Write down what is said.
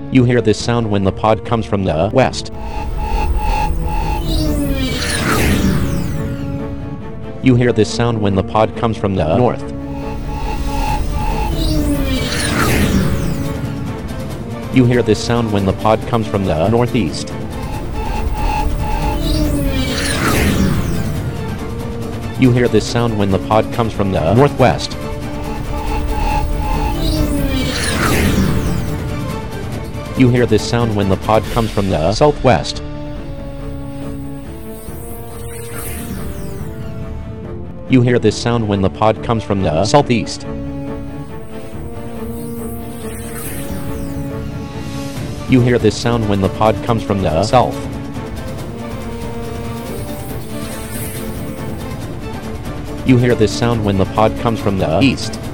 You hear this sound when the pod comes from the west. You hear this sound when the pod comes from the north. You hear this sound when the pod comes from the northeast. You hear this sound when the pod comes from the northwest. You hear this sound when the pod comes from the southwest. You hear this sound when the pod comes from the southeast. You hear this sound when the pod comes from the south. You hear this sound when the pod comes from the east.